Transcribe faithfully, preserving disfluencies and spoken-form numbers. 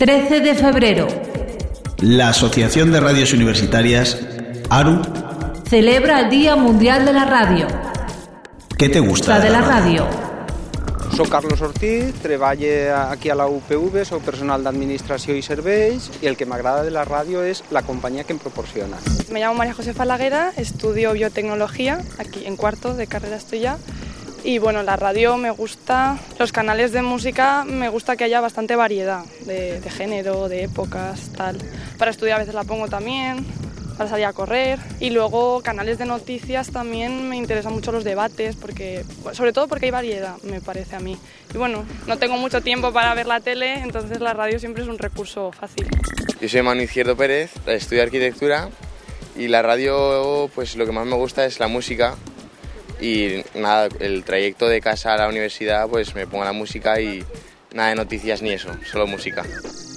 trece de febrero. La Asociación de Radios Universitarias, ARU, celebra el Día Mundial de la Radio. Què te gusta de, de la, la ràdio? Soc Carlos Ortiz, treballo aquí a la U P V, soc personal d'administració i serveis i el que m'agrada de la ràdio és la compañía que em proporciona. Me llamo María Josefa Laguera, estudio biotecnología, aquí en cuarto de carrera estoy ya. Y bueno, la radio me gusta, los canales de música me gusta que haya bastante variedad de, de género, de épocas, tal. Para estudiar a veces la pongo también, para salir a correr. Y luego canales de noticias también me interesan mucho los debates, porque, sobre todo porque hay variedad, me parece a mí. Y bueno, no tengo mucho tiempo para ver la tele, entonces la radio siempre es un recurso fácil. Yo soy Manu Izquierdo Pérez, estudio arquitectura y la radio, pues lo que más me gusta es la música. Y nada, el trayecto de casa a la universidad, pues me pongo la música y nada de noticias ni eso, solo música.